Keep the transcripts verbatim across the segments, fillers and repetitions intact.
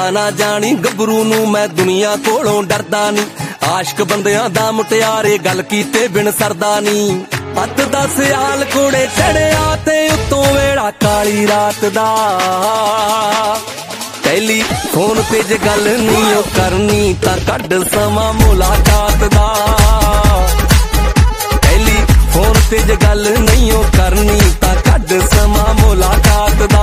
ना जानी गबरू नू मैं दुनिया कोलों डरदा नी। आशिक बंदियां दा मुटियारे गल कीते बिन सरदा नी। पत दस आल कुड़े चढ़िया ते उत्तों वेड़ा काली रात दा। टेलीफोन ते जे गल नहीं ओ करनी तां कढ समा मुलाकात दा। टेलीफोन ते जे गल नहीं ओ करनी तां कढ समा मुलाकात दा।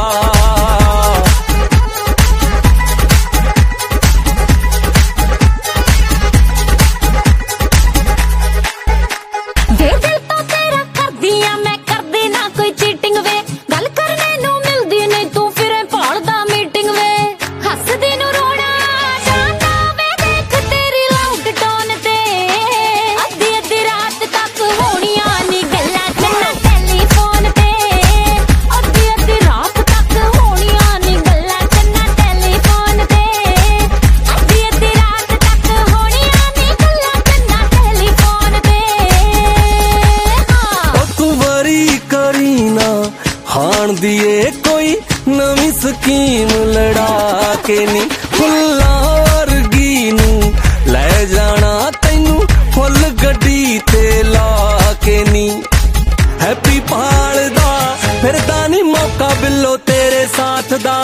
हाण दिए कोई नवी स्कीम लड़ा के नी। फुल्लां वर्गी नू लै जाना तैनू फुल गड्डी ते ला के नी। हैप्पी भालदा फिरदा नी मौका बिल्लो तेरे साथ दा।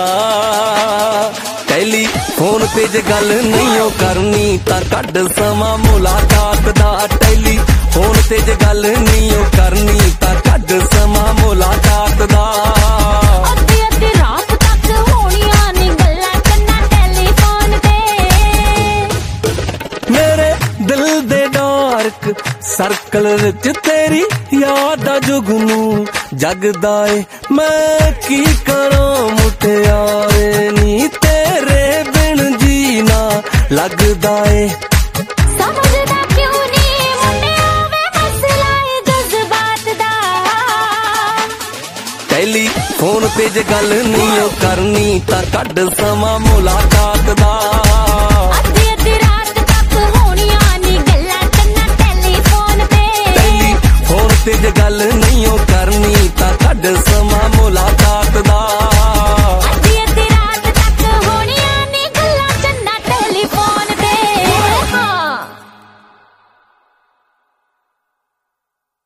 टेलीफोन ते जे गल नहीं ओ करनी तां कढ समा मुलाकात दा। टेलीफोन ते जे गल नहीं ओ करनी तां कढ समा मुलाकात दा। अद्धी अद्धी रात तक होणियां नी गल्लां कन्ना टेलीफोन ते। मेरे दिल दे डार्क सर्कल विच तेरी याद दा जुगनू जगदा ए। मैं की करां मुटियारे नी तेरे बिन जीना लगदा ए। समझदा क्यों नी मुंडिया वे मसला ए जज्बात दा। टेलीफोन ते जे गल नहीं ओ करनी तां कढ समा मुलाकात दा। अद्धी अद्धी रात तक होणियां नी गल्लां कन्ना टेलीफोन ते। टेलीफोन ते जे गल